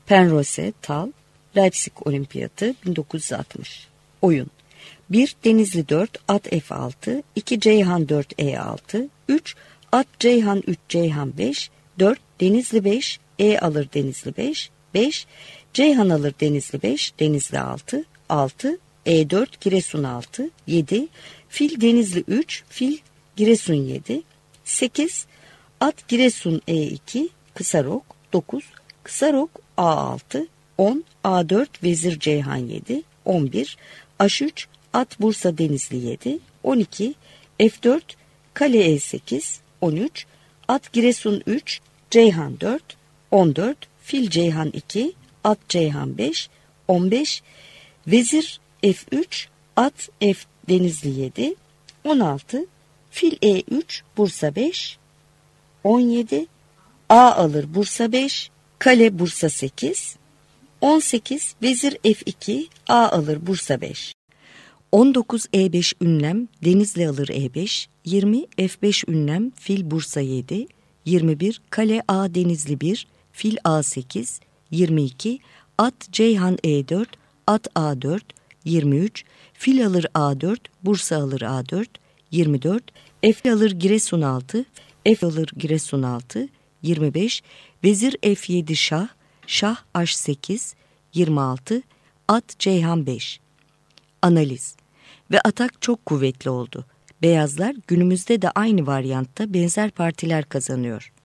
Penrose, Tal, Leipzig Olimpiyatı 1960. Oyun 1. Denizli 4, at F6, 2. Ceyhan 4, E6, 3. At Ceyhan 3, Ceyhan 5, 4. Denizli 5, E alır Denizli 5, 5. Ceyhan alır Denizli 5, Denizli 6, 6. E4, Giresun 6, 7. Fil Denizli 3, fil Giresun 7, 8. At Giresun E2, kısa rok 9. Kısa rok A6, 10. A4, Vezir Ceyhan 7, 11. H3, at Bursa Denizli 7, 12. F4, kale E8, 13. At Giresun 3, Ceyhan 4, 14. Fil Ceyhan 2, at Ceyhan 5, 15. Vezir F3, at F Denizli 7, 16. Fil E3, Bursa 5, 17. A alır Bursa 5, kale Bursa 8, 18. Vezir F2, A alır Bursa 5. 19 E5 ünlem, Denizli alır E5, 20 F5 ünlem, fil Bursa 7, 21 kale A Denizli 1, fil A8, 22 at Ceyhan E4, at A4, 23 fil alır A4, Bursa alır A4, 24 F alır Giresun 6, F alır Giresun 6, 25 vezir F7 şah, şah H8, 26 at Ceyhan 5. Analiz ve atak çok kuvvetli oldu. Beyazlar günümüzde de aynı varyantta benzer partiler kazanıyor.